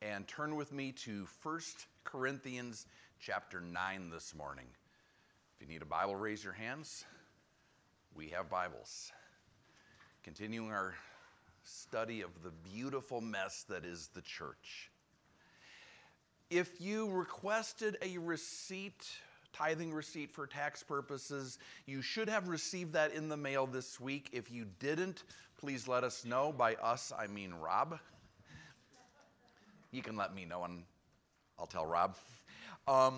and turn with me to 1 Corinthians chapter 9 this morning. If you need a Bible, raise your hands. We have Bibles. Continuing our study of the beautiful mess that is the church. If you requested a receipt, tithing receipt for tax purposes, you should have received that in the mail this week. If you didn't, please let us know. By us, I mean Rob. You can let me know and I'll tell Rob. I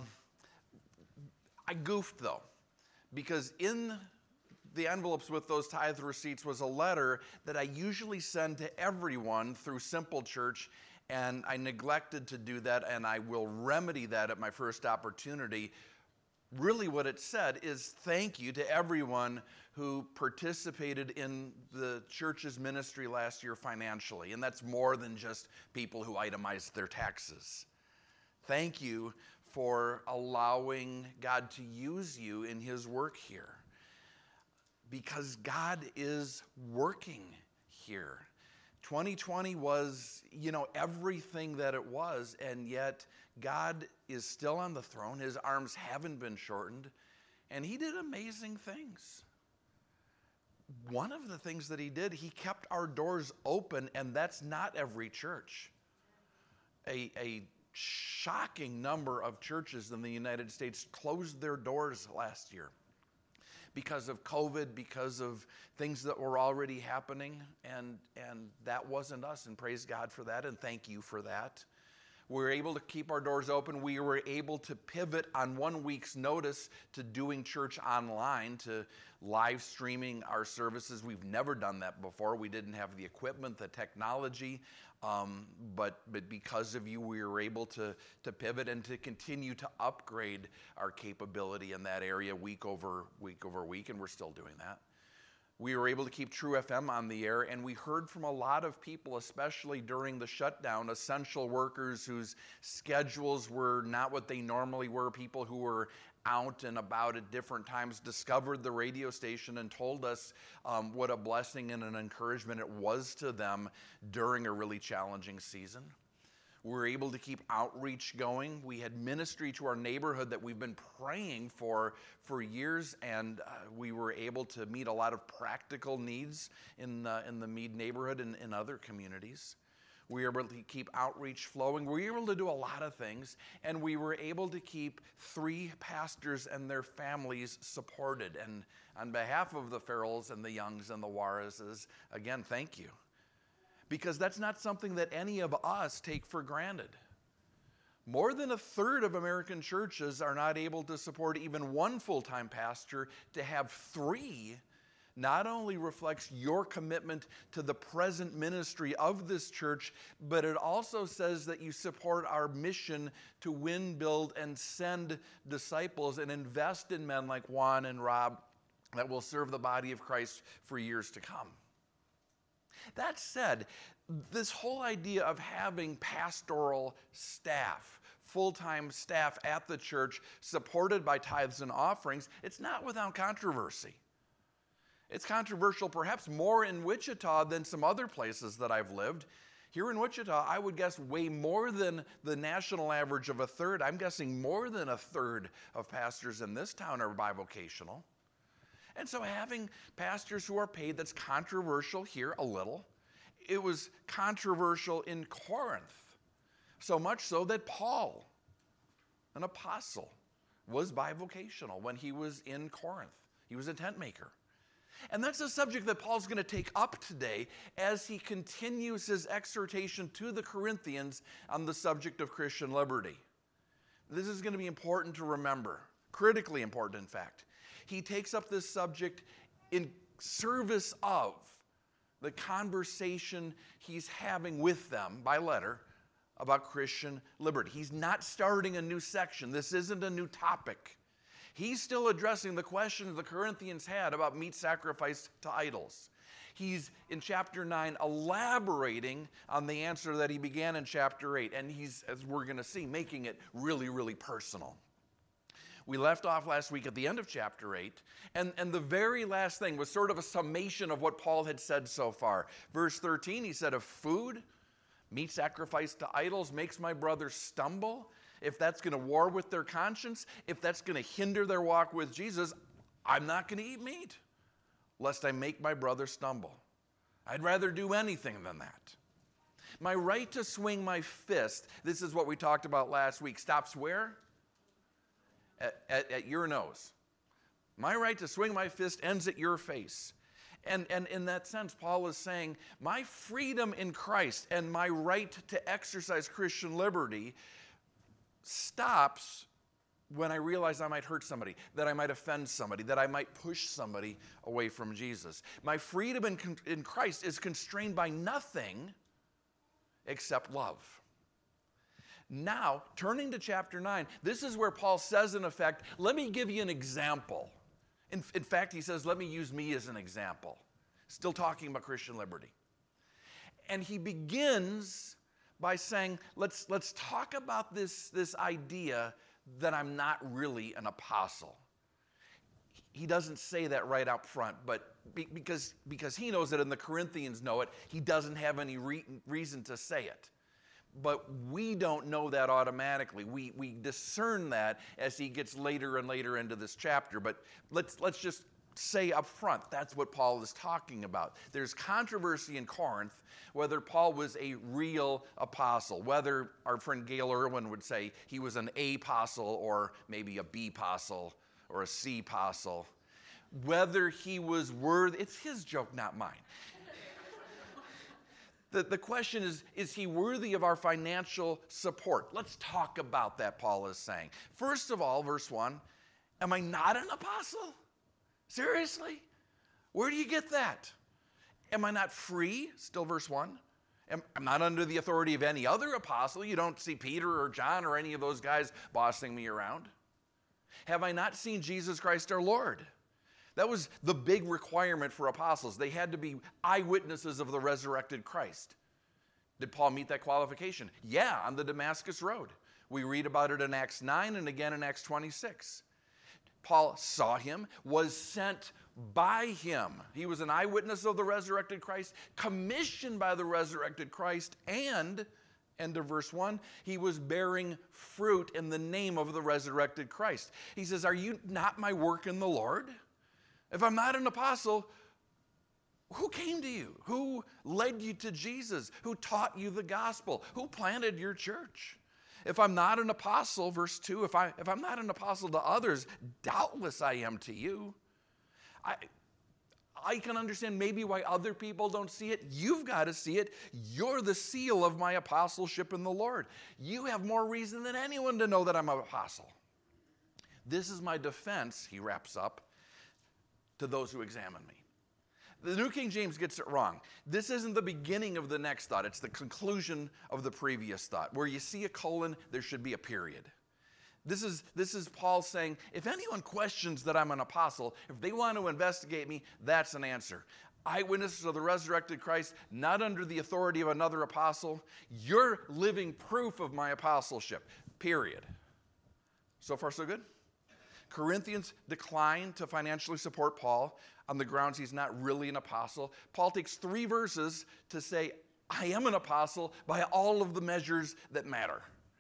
goofed though, because in the envelopes with those tithe receipts was a letter that I usually send to everyone through Simple Church, and I neglected to do that, and I will remedy that at my first opportunity. Really what it said is thank you to everyone who participated in the church's ministry last year financially, and that's more than just people who itemized their taxes. Thank you for allowing God to use you in his work here, because God is working here. 2020 was, everything that it was, and yet God is still on the throne. His arms haven't been shortened, and he did amazing things. One of the things that he did, he kept our doors open, and that's not every church. A shocking number of churches in the United States closed their doors last year because of COVID, because of things that were already happening, and that wasn't us, and praise God for that, and thank you for that. We were able to keep our doors open. We were able to pivot on 1 week's notice to doing church online, to live streaming our services. We've never done that before. We didn't have the equipment, the technology, but because of you, we were able to pivot and to continue to upgrade our capability in that area week over week, and we're still doing that. We were able to keep True FM on the air, and we heard from a lot of people, especially during the shutdown, essential workers whose schedules were not what they normally were, people who were out and about at different times, discovered the radio station and told us what a blessing and an encouragement it was to them during a really challenging season. We were able to keep outreach going. We had ministry to our neighborhood that we've been praying for years, and we were able to meet a lot of practical needs in the Mead neighborhood and in other communities. We were able to keep outreach flowing. We were able to do a lot of things, and we were able to keep 3 pastors and their families supported. And on behalf of the Farrells and the Youngs and the Juarezes, again, thank you. Because that's not something that any of us take for granted. More than a third of American churches are not able to support even 1 full-time pastor. To have 3 not only reflects your commitment to the present ministry of this church, but it also says that you support our mission to win, build, and send disciples and invest in men like Juan and Rob that will serve the body of Christ for years to come. That said, this whole idea of having pastoral staff, full-time staff at the church supported by tithes and offerings, it's not without controversy. It's controversial perhaps more in Wichita than some other places that I've lived. Here in Wichita, I would guess way more than the national average of a third. I'm guessing more than a third of pastors in this town are bivocational. And so having pastors who are paid, that's controversial here a little. It was controversial in Corinth, so much so that Paul, an apostle, was bivocational when he was in Corinth. He was a tent maker. And that's a subject that Paul's going to take up today as he continues his exhortation to the Corinthians on the subject of Christian liberty. This is going to be important to remember, critically important, in fact. He takes up this subject in service of the conversation he's having with them by letter about Christian liberty. He's not starting a new section. This isn't a new topic. He's still addressing the questions the Corinthians had about meat sacrificed to idols. He's, in chapter 9, elaborating on the answer that he began in chapter 8. And he's, as we're going to see, making it really, really personal. We left off last week at the end of chapter 8, and the very last thing was sort of a summation of what Paul had said so far. Verse 13, he said, of food, meat sacrificed to idols makes my brother stumble, if that's going to war with their conscience, if that's going to hinder their walk with Jesus, I'm not going to eat meat, lest I make my brother stumble. I'd rather do anything than that. My right to swing my fist, this is what we talked about last week, stops where? At your nose. My right to swing my fist ends at your face. And in that sense, Paul is saying, my freedom in Christ and my right to exercise Christian liberty stops when I realize I might hurt somebody, that I might offend somebody, that I might push somebody away from Jesus. My freedom in Christ is constrained by nothing except love. Now, turning to chapter 9, this is where Paul says, in effect, let me give you an example. In fact, he says, let me use me as an example. Still talking about Christian liberty. And he begins by saying, let's talk about this idea that I'm not really an apostle. He doesn't say that right up front, but because he knows it and the Corinthians know it, he doesn't have any reason to say it. But we don't know that automatically. We discern that as he gets later and later into this chapter. But let's just say up front, that's what Paul is talking about. There's controversy in Corinth whether Paul was a real apostle, whether our friend Gail Irwin would say he was an A-apostle or maybe a B-apostle or a C-apostle, whether he was worthy. It's his joke, not mine. The question is he worthy of our financial support? Let's talk about that, Paul is saying. First of all, verse 1, am I not an apostle? Seriously? Where do you get that? Am I not free? Still verse 1. I'm not under the authority of any other apostle. You don't see Peter or John or any of those guys bossing me around. Have I not seen Jesus Christ our Lord? That was the big requirement for apostles. They had to be eyewitnesses of the resurrected Christ. Did Paul meet that qualification? Yeah, on the Damascus Road. We read about it in Acts 9 and again in Acts 26. Paul saw him, was sent by him. He was an eyewitness of the resurrected Christ, commissioned by the resurrected Christ, and, end of verse 1, he was bearing fruit in the name of the resurrected Christ. He says, are you not my work in the Lord? If I'm not an apostle, who came to you? Who led you to Jesus? Who taught you the gospel? Who planted your church? If I'm not an apostle, verse 2, if I'm not an apostle to others, doubtless I am to you. I can understand maybe why other people don't see it. You've got to see it. You're the seal of my apostleship in the Lord. You have more reason than anyone to know that I'm an apostle. This is my defense, he wraps up, to those who examine me. The New King James gets it wrong. This isn't the beginning of the next thought. It's the conclusion of the previous thought. Where you see a colon, there should be a period. This is Paul saying, if anyone questions that I'm an apostle, if they want to investigate me, that's an answer. Eyewitnesses of the resurrected Christ, not under the authority of another apostle. You're living proof of my apostleship, period. So far, so good? Corinthians decline to financially support Paul on the grounds he's not really an apostle. Paul takes 3 verses to say, I am an apostle by all of the measures that matter.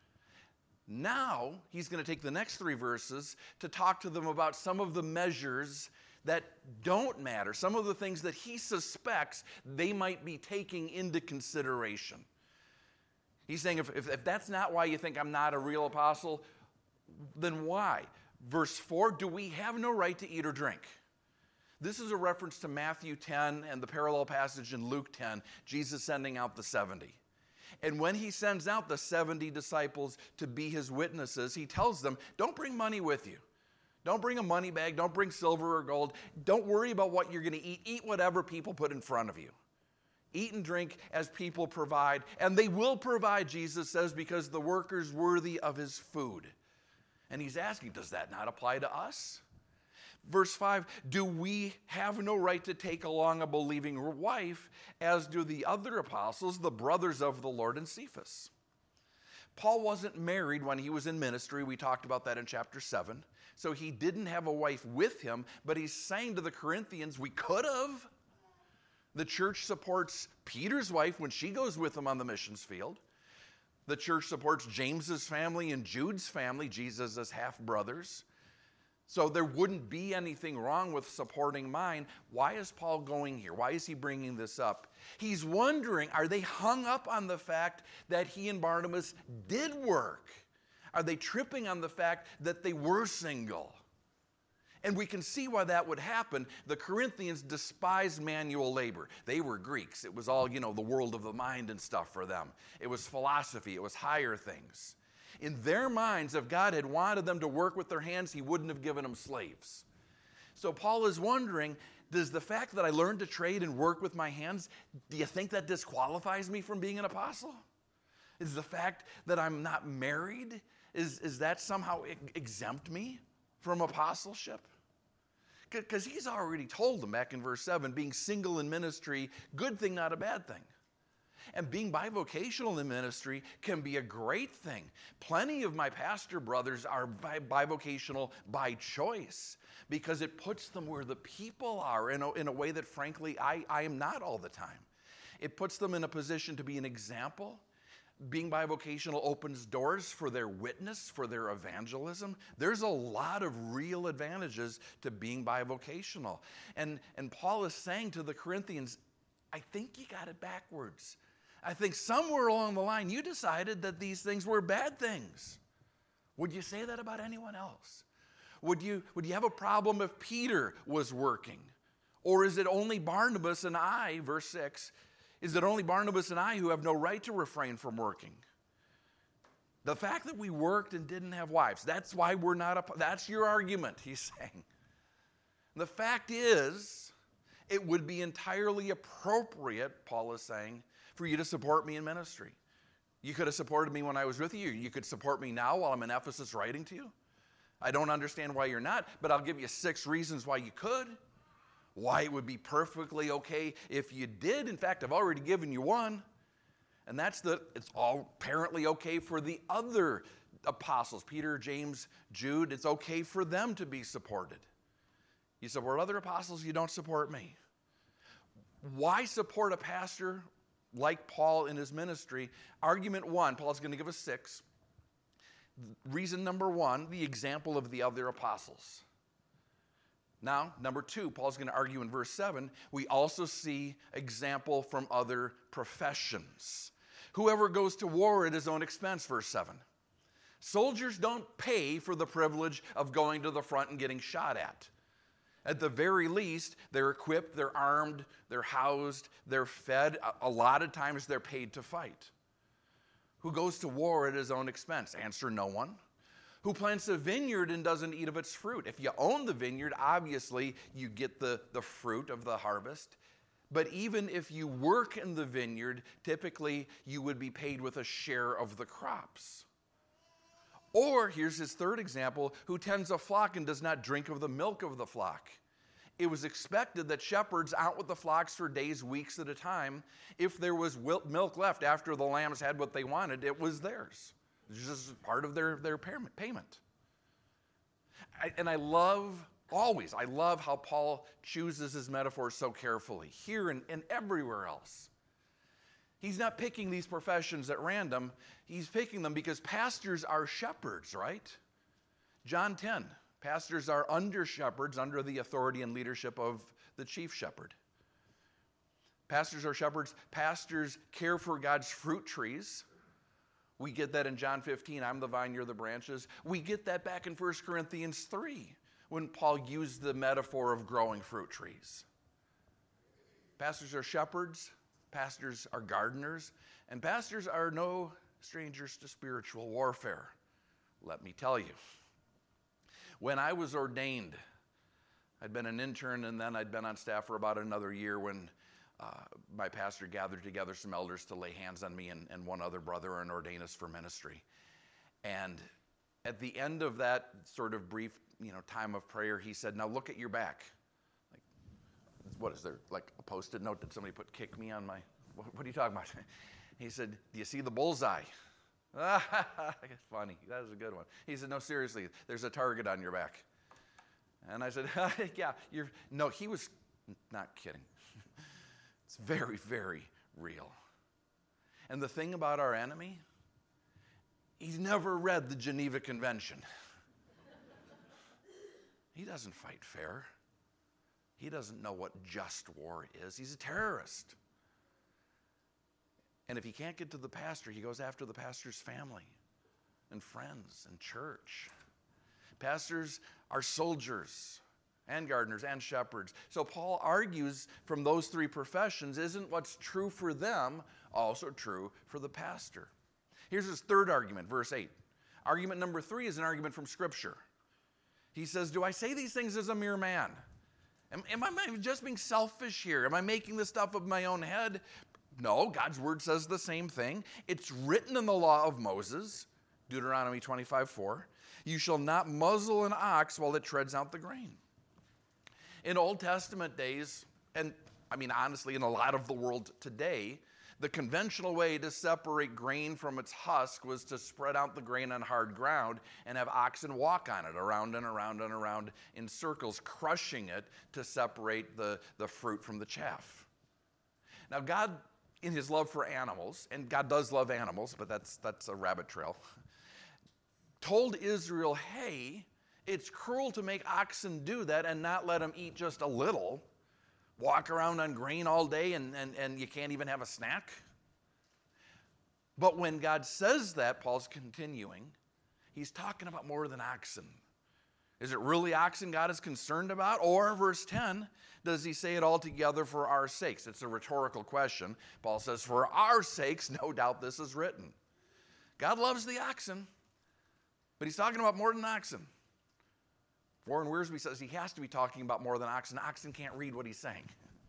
Now, he's going to take the next 3 verses to talk to them about some of the measures that don't matter, some of the things that he suspects they might be taking into consideration. He's saying, if that's not why you think I'm not a real apostle, then why? Verse 4, do we have no right to eat or drink? This is a reference to Matthew 10 and the parallel passage in Luke 10, Jesus sending out the 70. And when he sends out the 70 disciples to be his witnesses, he tells them, don't bring money with you. Don't bring a money bag. Don't bring silver or gold. Don't worry about what you're going to eat. Eat whatever people put in front of you. Eat and drink as people provide. And they will provide, Jesus says, because the worker's worthy of his food. And he's asking, does that not apply to us? Verse 5, do we have no right to take along a believing wife, as do the other apostles, the brothers of the Lord and Cephas? Paul wasn't married when he was in ministry. We talked about that in chapter 7. So he didn't have a wife with him, but he's saying to the Corinthians, we could have. The church supports Peter's wife when she goes with him on the missions field. The church supports James's family and Jude's family, Jesus' half-brothers. So there wouldn't be anything wrong with supporting mine. Why is Paul going here? Why is he bringing this up? He's wondering, are they hung up on the fact that he and Barnabas did work? Are they tripping on the fact that they were single? And we can see why that would happen. The Corinthians despised manual labor. They were Greeks. It was all, the world of the mind and stuff for them. It was philosophy. It was higher things. In their minds, if God had wanted them to work with their hands, he wouldn't have given them slaves. So Paul is wondering, does the fact that I learned to trade and work with my hands, do you think that disqualifies me from being an apostle? Is the fact that I'm not married, is that somehow exempt me from apostleship? Because he's already told them back in verse 7, being single in ministry, good thing, not a bad thing. And being bivocational in ministry can be a great thing. Plenty of my pastor brothers are bivocational by choice because it puts them where the people are in a way that, frankly, I am not all the time. It puts them in a position to be an example. Being bivocational opens doors for their witness, for their evangelism. There's a lot of real advantages to being bivocational. And Paul is saying to the Corinthians, I think you got it backwards. I think somewhere along the line you decided that these things were bad things. Would you say that about anyone else? Would you have a problem if Peter was working? Or is it only Barnabas and I, verse 6, is it only Barnabas and I who have no right to refrain from working? The fact that we worked and didn't have wives, that's why we're not, that's your argument, he's saying. The fact is, it would be entirely appropriate, Paul is saying, for you to support me in ministry. You could have supported me when I was with you. You could support me now while I'm in Ephesus writing to you. I don't understand why you're not, but I'll give you 6 reasons why you could. Why it would be perfectly okay if you did. In fact, I've already given you one. And that's that it's all apparently okay for the other apostles, Peter, James, Jude. It's okay for them to be supported. You support other apostles, you don't support me. Why support a pastor like Paul in his ministry? Argument 1, Paul's going to give us 6. Reason number 1, the example of the other apostles. Now, number 2, Paul's going to argue in verse 7, we also see example from other professions. Whoever goes to war at his own expense, verse 7. Soldiers don't pay for the privilege of going to the front and getting shot at. At the very least, they're equipped, they're armed, they're housed, they're fed. A lot of times they're paid to fight. Who goes to war at his own expense? Answer, no one. Who plants a vineyard and doesn't eat of its fruit? If you own the vineyard, obviously you get the fruit of the harvest. But even if you work in the vineyard, typically you would be paid with a share of the crops. Or, here's his third example, who tends a flock and does not drink of the milk of the flock. It was expected that shepherds out with the flocks for days, weeks at a time. If there was milk left after the lambs had what they wanted, it was theirs. It was just part of their payment. I love how Paul chooses his metaphors so carefully, here and everywhere else. He's not picking these professions at random. He's picking them because pastors are shepherds, right? John 10, pastors are under shepherds, under the authority and leadership of the chief shepherd. Pastors are shepherds. Pastors care for God's fruit trees. We get that in John 15, I'm the vine, you're the branches. We get that back in 1 Corinthians 3, when Paul used the metaphor of growing fruit trees. Pastors are shepherds. Pastors are gardeners, and pastors are no strangers to spiritual warfare. Let me tell you, when I was ordained, I'd been an intern and then I'd been on staff for about another year when my pastor gathered together some elders to lay hands on me and one other brother and ordain us for ministry. And at the end of that sort of brief, time of prayer, he said, now look at your back. What is there, like a Post-it note? Did somebody kick me on my, what are you talking about? He said, do you see the bullseye? Funny, that was a good one. He said, no, seriously, there's a target on your back. And I said, yeah, no, he was not kidding. It's very, very real. And the thing about our enemy, he's never read the Geneva Convention. He doesn't fight fair. He doesn't know what just war is. He's a terrorist. And if he can't get to the pastor, he goes after the pastor's family and friends and church. Pastors are soldiers and gardeners and shepherds. So Paul argues from those three professions, isn't what's true for them also true for the pastor? Here's his third argument, verse 8. Argument number 3 is an argument from Scripture. He says, do I say these things as a mere man? Am I just being selfish here? Am I making this stuff of my own head? No, God's word says the same thing. It's written in the law of Moses, Deuteronomy 25:4. You shall not muzzle an ox while it treads out the grain. In Old Testament days, and I mean honestly in a lot of the world today, the conventional way to separate grain from its husk was to spread out the grain on hard ground and have oxen walk on it around and around and around in circles, crushing it to separate the fruit from the chaff. Now God, in his love for animals, and God does love animals, but that's a rabbit trail, told Israel, hey, it's cruel to make oxen do that and not let them eat just a little. Walk around on grain all day and you can't even have a snack. But when God says that, Paul's continuing, he's talking about more than oxen. Is it really oxen God is concerned about? Or, verse 10, does he say it altogether for our sakes? It's a rhetorical question. Paul says, for our sakes, no doubt this is written. God loves the oxen, but he's talking about more than oxen. Warren Wiersbe says he has to be talking about more than oxen. Oxen can't read what he's saying.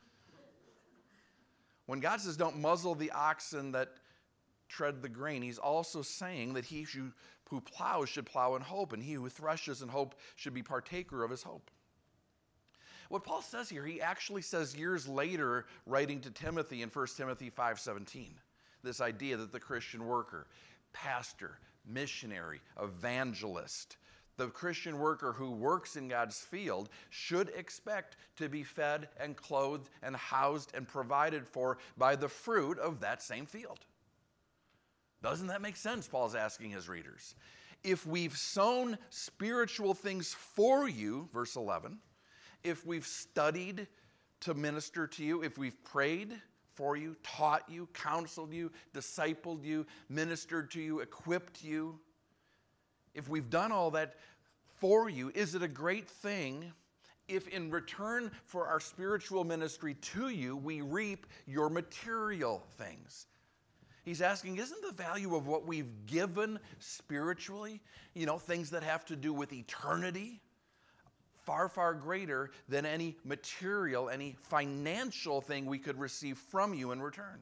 When God says don't muzzle the oxen that tread the grain, he's also saying that he who plows should plow in hope, and he who threshes in hope should be partaker of his hope. What Paul says here, he actually says years later, writing to Timothy in 1 Timothy 5:17, this idea that the Christian worker, pastor, missionary, evangelist, the Christian worker who works in God's field should expect to be fed and clothed and housed and provided for by the fruit of that same field. Doesn't that make sense? Paul's asking his readers. If we've sown spiritual things for you, verse 11, if we've studied to minister to you, if we've prayed for you, taught you, counseled you, discipled you, ministered to you, equipped you, if we've done all that for you, is it a great thing if in return for our spiritual ministry to you, we reap your material things? He's asking, isn't the value of what we've given spiritually, things that have to do with eternity, far, far greater than any material, any financial thing we could receive from you in return?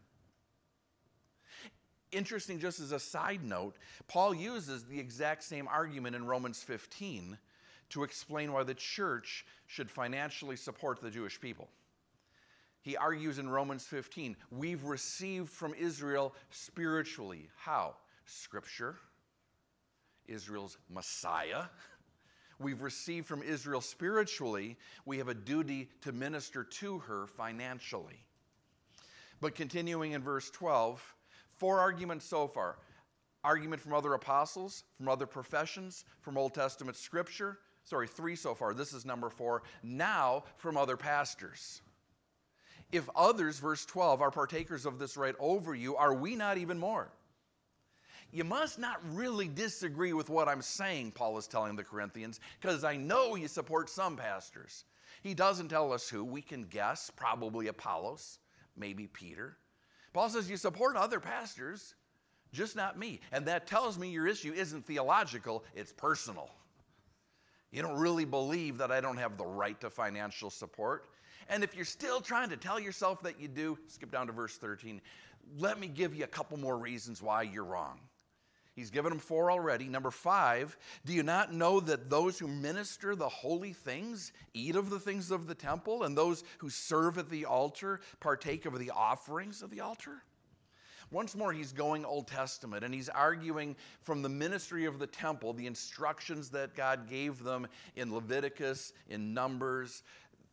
Interesting, just as a side note, Paul uses the exact same argument in Romans 15 to explain why the church should financially support the Jewish people. He argues in Romans 15, we've received from Israel spiritually. How? Scripture, Israel's Messiah. We've received from Israel spiritually. We have a duty to minister to her financially. But continuing in verse 12, 4 arguments so far. Argument from other apostles, from other professions, from Old Testament scripture. 3 so far. This is number 4. Now from other pastors. If others, verse 12, are partakers of this right over you, are we not even more? You must not really disagree with what I'm saying, Paul is telling the Corinthians, because I know you support some pastors. He doesn't tell us who. We can guess, probably Apollos, maybe Peter. Paul says you support other pastors, just not me. And that tells me your issue isn't theological, it's personal. You don't really believe that I don't have the right to financial support. And if you're still trying to tell yourself that you do, skip down to verse 13, let me give you a couple more reasons why you're wrong. He's given them 4 already. Number 5, do you not know that those who minister the holy things eat of the things of the temple, and those who serve at the altar partake of the offerings of the altar? Once more, he's going Old Testament, and he's arguing from the ministry of the temple, the instructions that God gave them in Leviticus, in Numbers,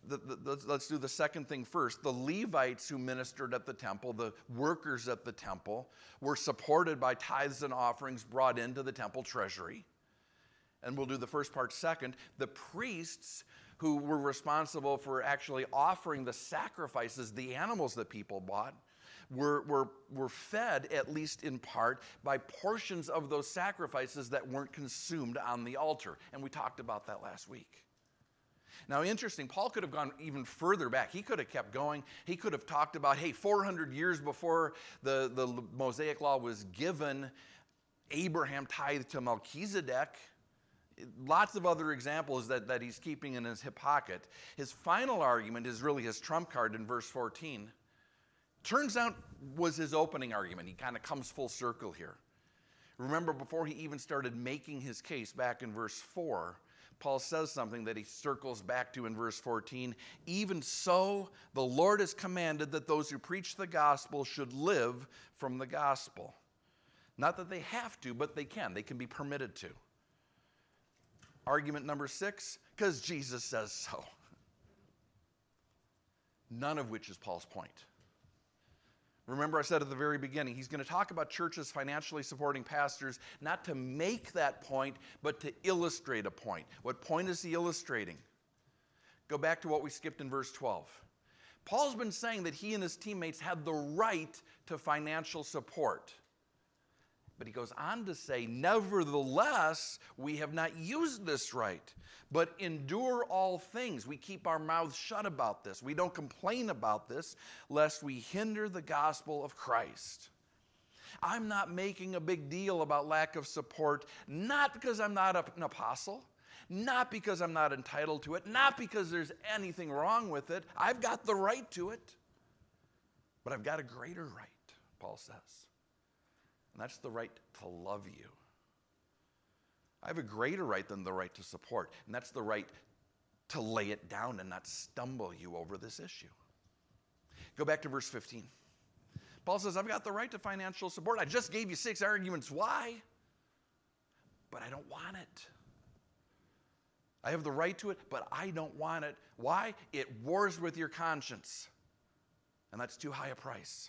let's do the second thing first. The Levites who ministered at the temple, the workers at the temple, were supported by tithes and offerings brought into the temple treasury. And we'll do the first part second. The priests who were responsible for actually offering the sacrifices, the animals that people bought, were fed, at least in part, by portions of those sacrifices that weren't consumed on the altar. And we talked about that last week. Now, interesting, Paul could have gone even further back. He could have kept going. He could have talked about, hey, 400 years before the Mosaic law was given, Abraham tithed to Melchizedek. Lots of other examples that he's keeping in his hip pocket. His final argument is really his trump card in verse 14. Turns out was his opening argument. He kind of comes full circle here. Remember, before he even started making his case back in verse 4, Paul says something that he circles back to in verse 14. Even so, the Lord has commanded that those who preach the gospel should live from the gospel. Not that they have to, but they can. They can be permitted to. Argument number 6, because Jesus says so. None of which is Paul's point. Remember, I said at the very beginning, he's going to talk about churches financially supporting pastors, not to make that point, but to illustrate a point. What point is he illustrating? Go back to what we skipped in verse 12. Paul's been saying that he and his teammates had the right to financial support. But he goes on to say, nevertheless, we have not used this right, but endure all things. We keep our mouths shut about this. We don't complain about this, lest we hinder the gospel of Christ. I'm not making a big deal about lack of support, not because I'm not an apostle, not because I'm not entitled to it, not because there's anything wrong with it. I've got the right to it, but I've got a greater right, Paul says. And that's the right to love you. I have a greater right than the right to support, and that's the right to lay it down and not stumble you over this issue. Go back to verse 15. Paul says, I've got the right to financial support. I just gave you 6 arguments why, but I don't want it. I have the right to it, but I don't want it. Why? It wars with your conscience, and that's too high a price.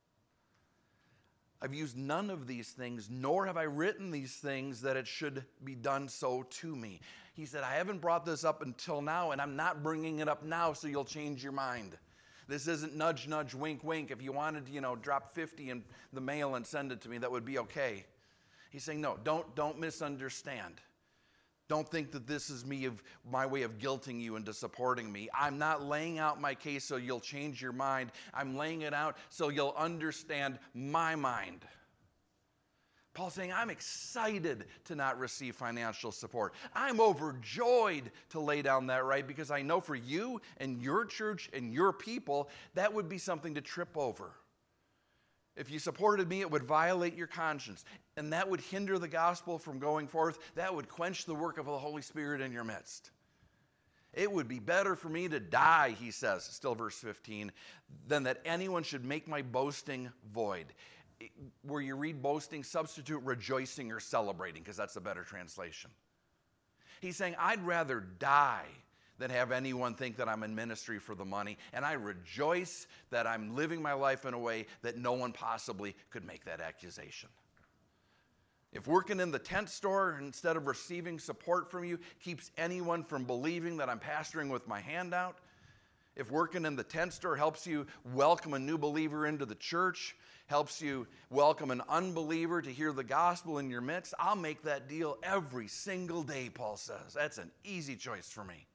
I've used none of these things, nor have I written these things that it should be done so to me. He said, I haven't brought this up until now, and I'm not bringing it up now so you'll change your mind. This isn't nudge, nudge, wink, wink. If you wanted to, drop 50 in the mail and send it to me, that would be okay. He's saying, no, don't misunderstand. Don't think that this is my way of guilting you into supporting me. I'm not laying out my case so you'll change your mind. I'm laying it out so you'll understand my mind. Paul's saying, I'm excited to not receive financial support. I'm overjoyed to lay down that right because I know for you and your church and your people, that would be something to trip over. If you supported me, it would violate your conscience, and that would hinder the gospel from going forth. That would quench the work of the Holy Spirit in your midst. It would be better for me to die, he says, still verse 15, than that anyone should make my boasting void. Where you read boasting, substitute rejoicing or celebrating, because that's a better translation. He's saying, I'd rather die than have anyone think that I'm in ministry for the money, and I rejoice that I'm living my life in a way that no one possibly could make that accusation. If working in the tent store instead of receiving support from you keeps anyone from believing that I'm pastoring with my hand out, if working in the tent store helps you welcome a new believer into the church, helps you welcome an unbeliever to hear the gospel in your midst, I'll make that deal every single day, Paul says. That's an easy choice for me.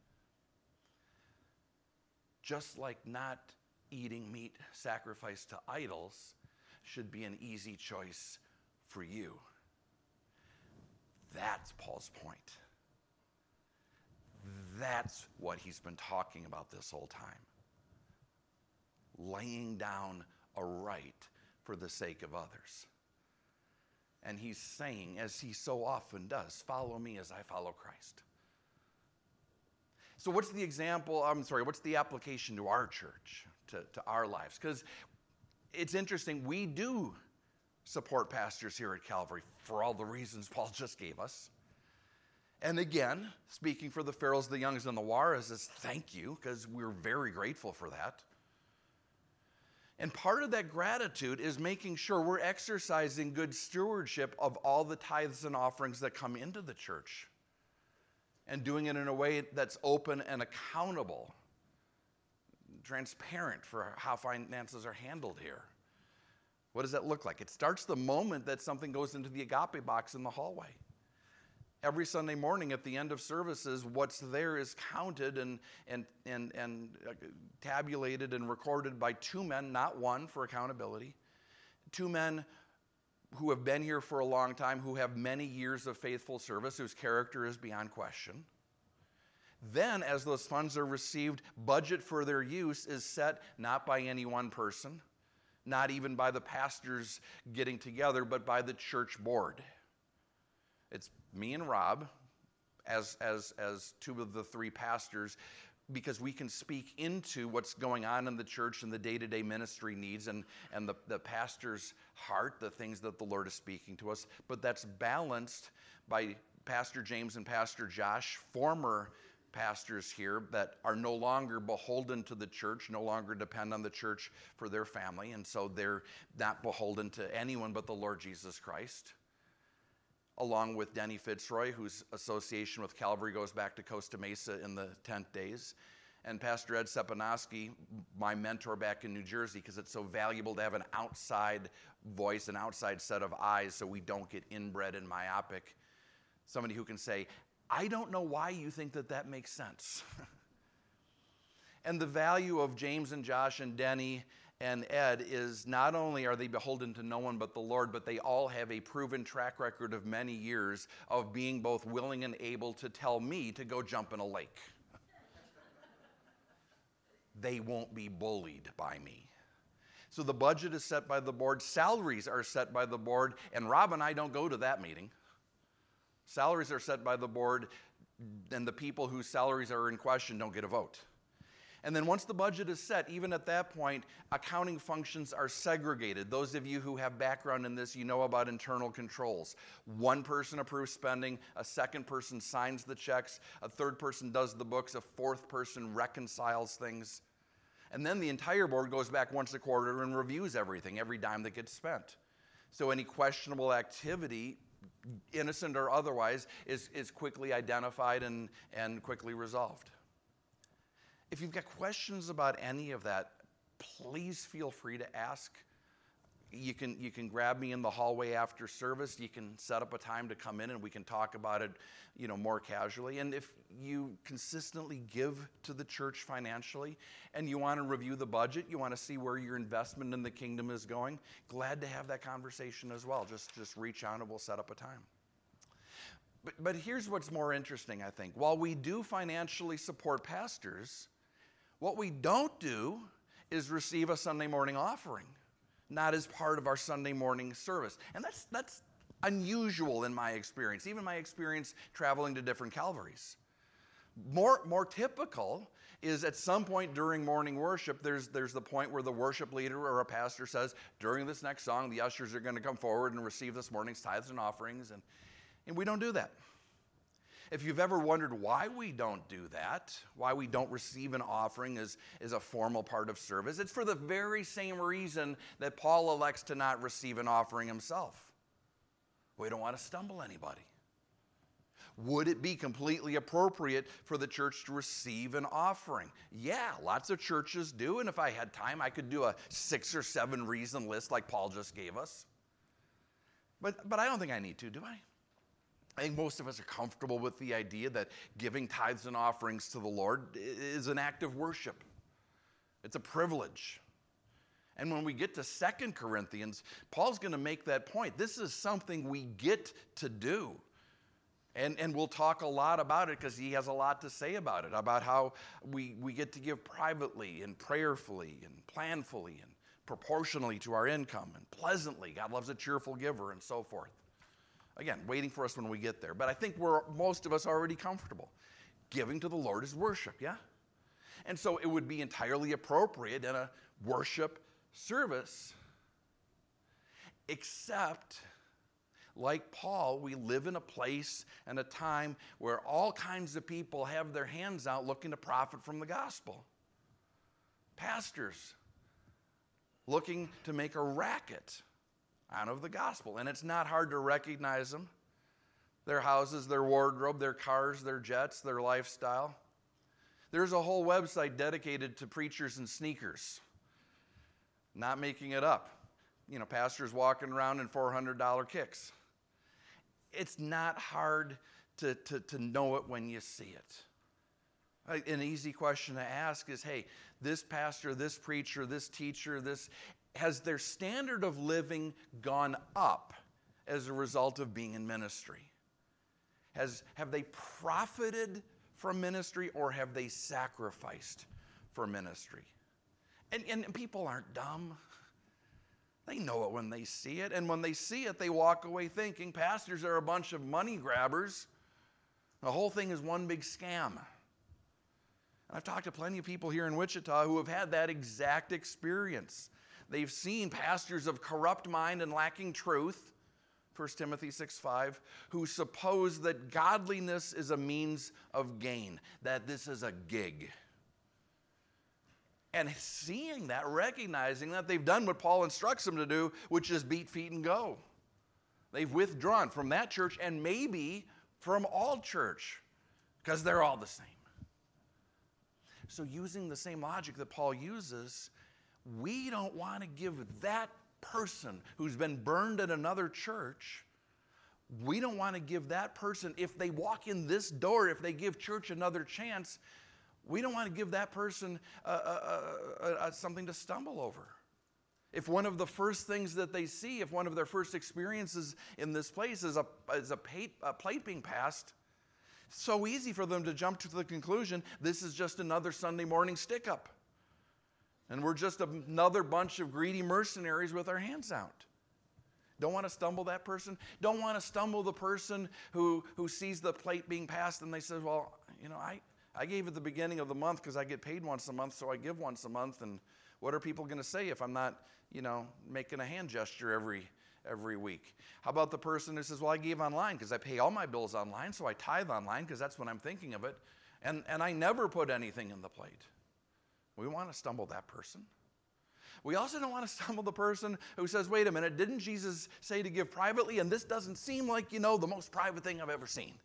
Just like not eating meat sacrificed to idols should be an easy choice for you. That's Paul's point. That's what he's been talking about this whole time. Laying down a right for the sake of others. And he's saying, as he so often does, follow me as I follow Christ. So what's the application to our church, to our lives? Because it's interesting, we do support pastors here at Calvary for all the reasons Paul just gave us. And again, speaking for the Farrells, the Youngs, and the Juarez, is thank you, because we're very grateful for that. And part of that gratitude is making sure we're exercising good stewardship of all the tithes and offerings that come into the church, and doing it in a way that's open and accountable, transparent for how finances are handled here. What does that look like? It starts the moment that something goes into the agape box in the hallway. Every Sunday morning at the end of services, what's there is counted and tabulated and recorded by two men, not one, for accountability. Two men who have been here for a long time, who have many years of faithful service, whose character is beyond question. Then, as those funds are received, budget for their use is set not by any one person, not even by the pastors getting together, but by the church board. It's me and Rob as two of the three pastors, because we can speak into what's going on in the church and the day-to-day ministry needs and the pastor's heart, the things that the Lord is speaking to us. But that's balanced by Pastor James and Pastor Josh, former pastors here that are no longer beholden to the church, no longer depend on the church for their family, and so they're not beholden to anyone but the Lord Jesus Christ. Along with Denny Fitzroy, whose association with Calvary goes back to Costa Mesa in the tent days, and Pastor Ed Sepanosky, my mentor back in New Jersey, because it's so valuable to have an outside voice, an outside set of eyes, so we don't get inbred and myopic. Somebody who can say, I don't know why you think that makes sense. And the value of James and Josh and Denny and Ed is not only are they beholden to no one but the Lord, but they all have a proven track record of many years of being both willing and able to tell me to go jump in a lake. They won't be bullied by me. So the budget is set by the board, salaries are set by the board, and Rob and I don't go to that meeting. Salaries are set by the board, and the people whose salaries are in question don't get a vote. And then once the budget is set, even at that point, accounting functions are segregated. Those of you who have background in this, you know about internal controls. One person approves spending, a second person signs the checks, a third person does the books, a fourth person reconciles things. And then the entire board goes back once a quarter and reviews everything, every dime that gets spent. So any questionable activity, innocent or otherwise, is quickly identified and quickly resolved. If you've got questions about any of that, please feel free to ask. You can grab me in the hallway after service. You can set up a time to come in and we can talk about it, more casually. And if you consistently give to the church financially and you want to review the budget, you want to see where your investment in the kingdom is going, glad to have that conversation as well. Just reach out and we'll set up a time. But here's what's more interesting, I think. While we do financially support pastors, what we don't do is receive a Sunday morning offering, not as part of our Sunday morning service. And that's unusual in my experience, even my experience traveling to different Calvaries. More typical is at some point during morning worship, there's the point where the worship leader or a pastor says, during this next song, the ushers are going to come forward and receive this morning's tithes and offerings, and we don't do that. If you've ever wondered why we don't do that, why we don't receive an offering as a formal part of service, it's for the very same reason that Paul elects to not receive an offering himself. We don't want to stumble anybody. Would it be completely appropriate for the church to receive an offering? Yeah, lots of churches do, and if I had time, I could do a 6 or 7 reason list like Paul just gave us. But I don't think I need to, do I? I think most of us are comfortable with the idea that giving tithes and offerings to the Lord is an act of worship. It's a privilege. And when we get to 2 Corinthians, Paul's going to make that point. This is something we get to do. And we'll talk a lot about it because he has a lot to say about it, about how we get to give privately and prayerfully and planfully and proportionally to our income and pleasantly. God loves a cheerful giver and so forth. Again, waiting for us when we get there. But I think most of us are already comfortable. Giving to the Lord is worship, yeah? And so it would be entirely appropriate in a worship service, except Like Paul, we live in a place and a time where all kinds of people have their hands out looking to profit from the gospel. Pastors looking to make a racket out of the gospel. And it's not hard to recognize them. Their houses, their wardrobe, their cars, their jets, their lifestyle. There's a whole website dedicated to preachers and sneakers. Not making it up. You know, pastors walking around in $400 kicks. It's not hard to know it when you see it. An easy question to ask is, hey, this pastor, this preacher, this teacher, has their standard of living gone up as a result of being in ministry? Have they profited from ministry, or have they sacrificed for ministry? And people aren't dumb. They know it when they see it. And when they see it, they walk away thinking pastors are a bunch of money grabbers. The whole thing is one big scam. And I've talked to plenty of people here in Wichita who have had that exact experience. They've seen pastors of corrupt mind and lacking truth, 1 Timothy 6:5, who suppose that godliness is a means of gain, that this is a gig. And seeing that, recognizing that, they've done what Paul instructs them to do, which is beat feet and go. They've withdrawn from that church and maybe from all church, because they're all the same. So using the same logic that Paul uses, we don't want to give that person who's been burned at another church, we don't want to give that person, if they walk in this door, if they give church another chance, we don't want to give that person something to stumble over. If one of the first things that they see, if one of their first experiences in this place is a plate being passed, it's so easy for them to jump to the conclusion, this is just another Sunday morning stick-up. And we're just another bunch of greedy mercenaries with our hands out. Don't want to stumble that person. Don't want to stumble the person who sees the plate being passed and they say, well, you know, I gave at the beginning of the month because I get paid once a month, so I give once a month. And what are people going to say if I'm not, you know, making a hand gesture every week? How about the person who says, well, I gave online because I pay all my bills online, so I tithe online because that's when I'm thinking of it. And I never put anything in the plate. We want to stumble that person. We also don't want to stumble the person who says, wait a minute, didn't Jesus say to give privately? And this doesn't seem like, you know, the most private thing I've ever seen.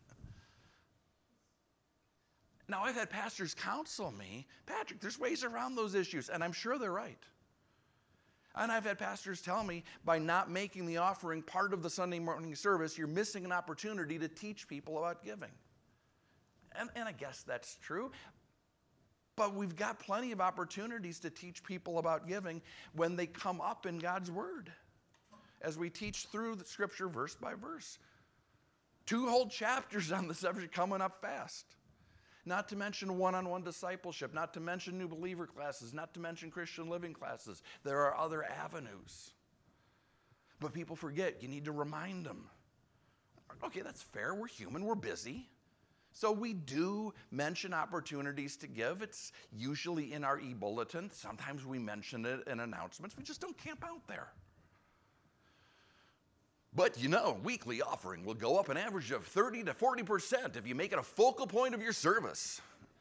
Now, I've had pastors counsel me, Patrick, there's ways around those issues, and I'm sure they're right. And I've had pastors tell me, by not making the offering part of the Sunday morning service, you're missing an opportunity to teach people about giving. And I guess that's true. But we've got plenty of opportunities to teach people about giving when they come up in God's Word, as we teach through the Scripture verse by verse. 2 whole chapters on the subject coming up fast. Not to mention one-on-one discipleship, not to mention new believer classes, not to mention Christian living classes. There are other avenues. But people forget, you need to remind them. Okay, that's fair, we're human, we're busy. So we do mention opportunities to give. It's usually in our e-bulletin. Sometimes we mention it in announcements. We just don't camp out there. But you know, weekly offering will go up an average of 30 to 40% if you make it a focal point of your service.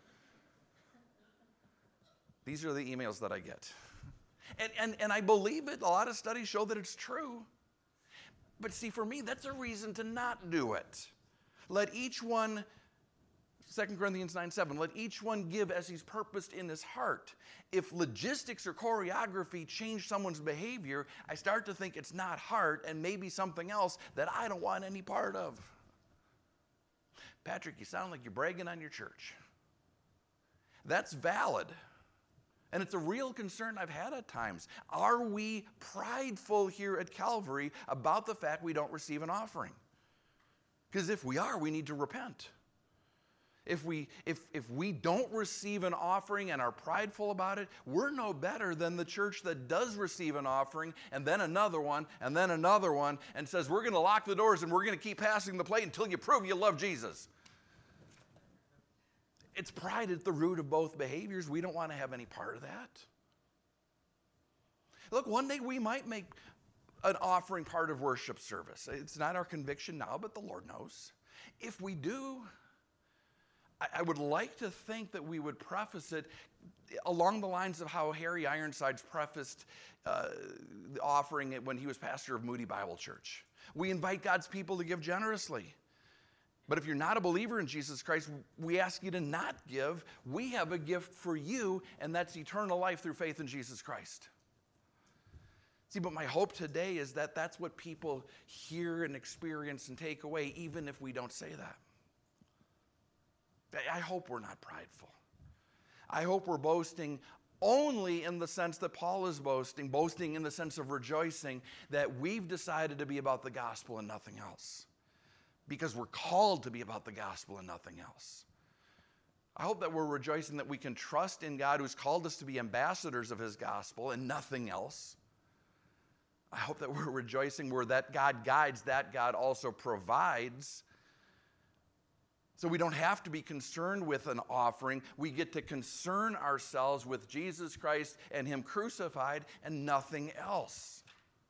These are the emails that I get. And I believe it. A lot of studies show that it's true. But see, for me, that's a reason to not do it. Let each one... 2 Corinthians 9:7, let each one give as he's purposed in his heart. If logistics or choreography change someone's behavior, I start to think it's not heart and maybe something else that I don't want any part of. Patrick, you sound like you're bragging on your church. That's valid. And it's a real concern I've had at times. Are we prideful here at Calvary about the fact we don't receive an offering? Because if we are, we need to repent. If we don't receive an offering and are prideful about it, we're no better than the church that does receive an offering and then another one and then another one and says, we're going to lock the doors and we're going to keep passing the plate until you prove you love Jesus. It's pride at the root of both behaviors. We don't want to have any part of that. Look, one day we might make an offering part of worship service? It's not our conviction now, but the Lord knows. If we do, I would like to think that we would preface it along the lines of how Harry Ironsides prefaced the offering when he was pastor of Moody Bible Church. We invite God's people to give generously. But if you're not a believer in Jesus Christ, we ask you to not give. We have a gift for you, and that's eternal life through faith in Jesus Christ. See, but my hope today is that that's what people hear and experience and take away, even if we don't say that. I hope we're not prideful. I hope we're boasting only in the sense that Paul is boasting in the sense of rejoicing that we've decided to be about the gospel and nothing else. Because we're called to be about the gospel and nothing else. I hope that we're rejoicing that we can trust in God who's called us to be ambassadors of his gospel and nothing else. I hope that we're rejoicing where that God guides, that God also provides. So we don't have to be concerned with an offering. We get to concern ourselves with Jesus Christ and him crucified and nothing else.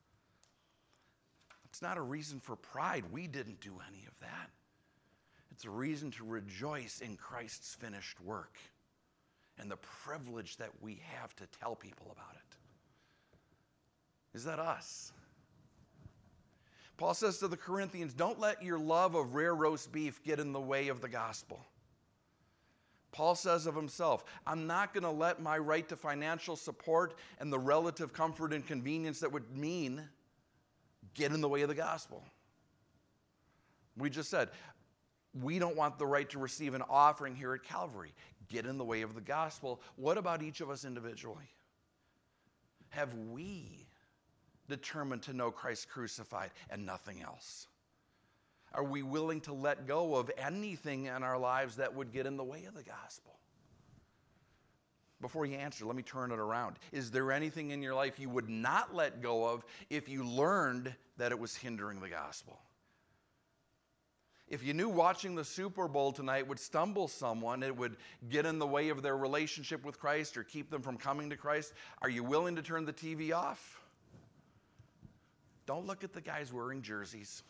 It's not a reason for pride. We didn't do any of that. It's a reason to rejoice in Christ's finished work and the privilege that we have to tell people about it. Is that us? Paul says to the Corinthians, don't let your love of rare roast beef get in the way of the gospel. Paul says of himself, I'm not going to let my right to financial support and the relative comfort and convenience that would mean get in the way of the gospel. We just said, we don't want the right to receive an offering here at Calvary. Get in the way of the gospel. What about each of us individually? Have we determined to know Christ crucified and nothing else? Are we willing to let go of anything in our lives that would get in the way of the gospel? Before you answer, let me turn it around. Is there anything in your life you would not let go of if you learned that it was hindering the gospel? If you knew watching the Super Bowl tonight would stumble someone, it would get in the way of their relationship with Christ or keep them from coming to Christ, are you willing to turn the TV off? Don't look at the guys wearing jerseys.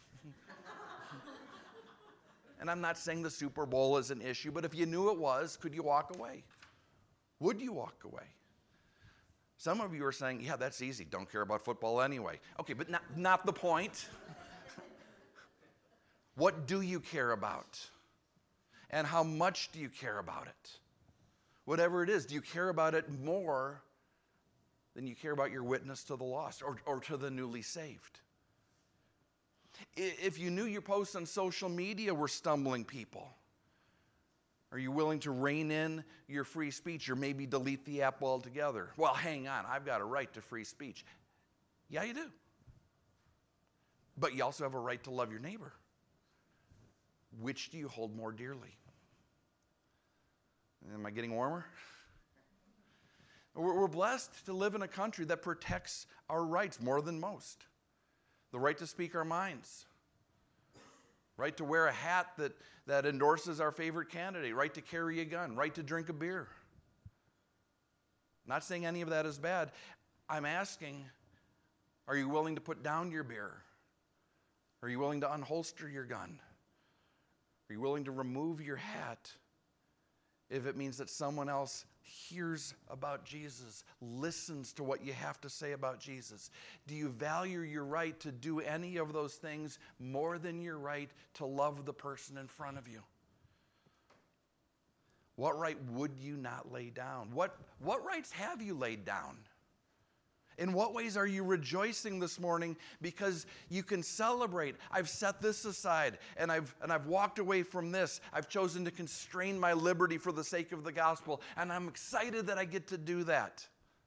And I'm not saying the Super Bowl is an issue, but if you knew it was, could you walk away? Would you walk away? Some of you are saying, yeah, that's easy. Don't care about football anyway. Okay, but not the point. What do you care about? And how much do you care about it? Whatever it is, do you care about it more than you care about your witness to the lost or to the newly saved? If you knew your posts on social media were stumbling people, are you willing to rein in your free speech or maybe delete the app altogether? Well, hang on, I've got a right to free speech. Yeah, you do. But you also have a right to love your neighbor. Which do you hold more dearly? Am I getting warmer? We're blessed to live in a country that protects our rights more than most. The right to speak our minds. Right to wear a hat that endorses our favorite candidate. Right to carry a gun. Right to drink a beer. Not saying any of that is bad. I'm asking, are you willing to put down your beer? Are you willing to unholster your gun? Are you willing to remove your hat if it means that someone else hears about Jesus, listens to what you have to say about Jesus? Do you value your right to do any of those things more than your right to love the person in front of you? What right would you not lay down? What rights have you laid down? In what ways are you rejoicing this morning because you can celebrate? I've set this aside and I've walked away from this. I've chosen to constrain my liberty for the sake of the gospel, and I'm excited that I get to do that.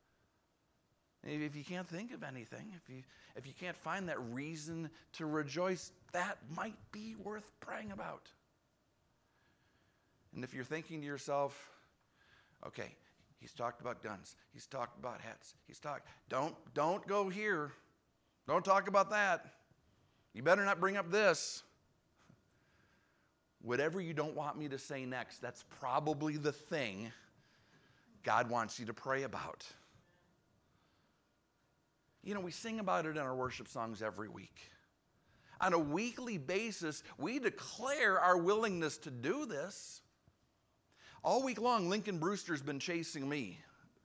If you can't think of anything, if you can't find that reason to rejoice, that might be worth praying about. And if you're thinking to yourself, okay, he's talked about guns. He's talked about hats. Don't go here. Don't talk about that. You better not bring up this. Whatever you don't want me to say next, that's probably the thing God wants you to pray about. You know, we sing about it in our worship songs every week. On a weekly basis, we declare our willingness to do this. All week long, Lincoln Brewster's been chasing me.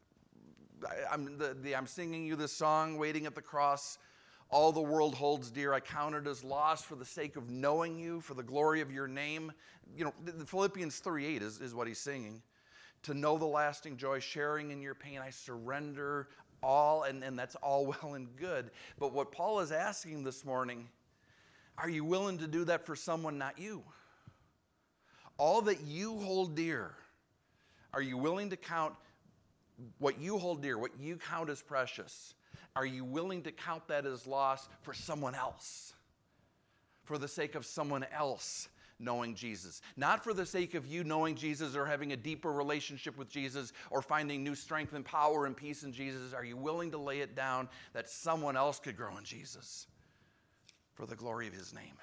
I'm singing you this song, Waiting at the Cross. All the world holds dear, I count it as loss for the sake of knowing you, for the glory of your name. You know, Philippians 3:8 is what he's singing. To know the lasting joy, sharing in your pain, I surrender all, and that's all well and good. But what Paul is asking this morning, are you willing to do that for someone not you? All that you hold dear, are you willing to count what you hold dear, what you count as precious? Are you willing to count that as loss for someone else? For the sake of someone else knowing Jesus. Not for the sake of you knowing Jesus or having a deeper relationship with Jesus or finding new strength and power and peace in Jesus. Are you willing to lay it down that someone else could grow in Jesus for the glory of his name?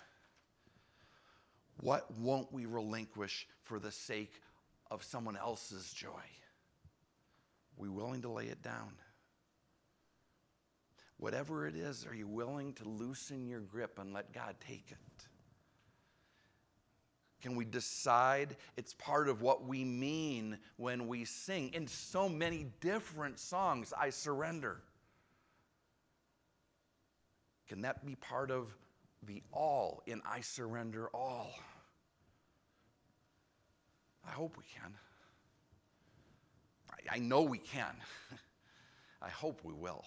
What won't we relinquish for the sake of someone else's joy? Are we willing to lay it down? Whatever it is, are you willing to loosen your grip and let God take it? Can we decide it's part of what we mean when we sing in so many different songs, I surrender? Can that be part of the all in I surrender all? I hope we can. I know we can. I hope we will.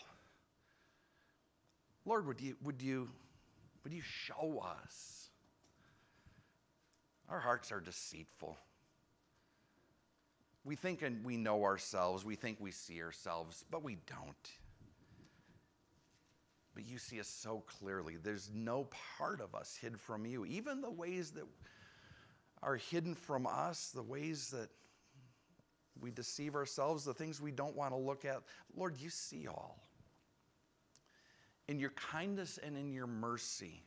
Lord, would you show us? Our hearts are deceitful. We think and we know ourselves. We think we see ourselves, but we don't. But you see us so clearly. There's no part of us hid from you. Even the ways that are hidden from us, the ways that we deceive ourselves, the things we don't want to look at. Lord, you see all. In your kindness and in your mercy,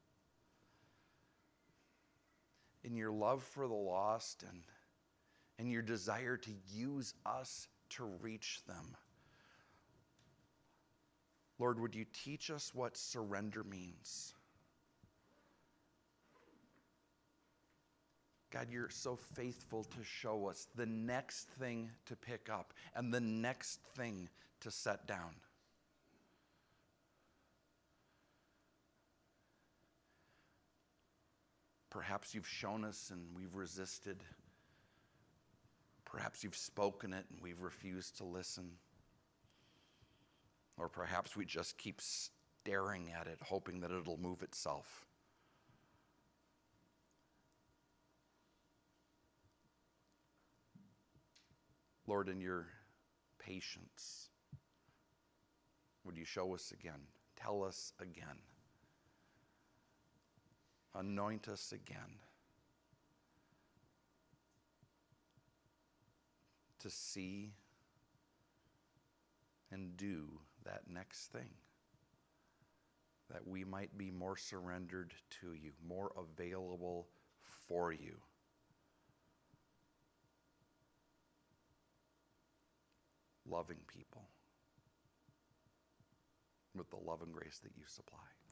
in your love for the lost and your desire to use us to reach them. Lord, would you teach us what surrender means? God, you're so faithful to show us the next thing to pick up and the next thing to set down. Perhaps you've shown us and we've resisted. Perhaps you've spoken it and we've refused to listen. Or perhaps we just keep staring at it, hoping that it'll move itself. Lord, in your patience, would you show us again? Tell us again. Anoint us again to see and do that next thing, that we might be more surrendered to you, more available for you. Loving people with the love and grace that you supply.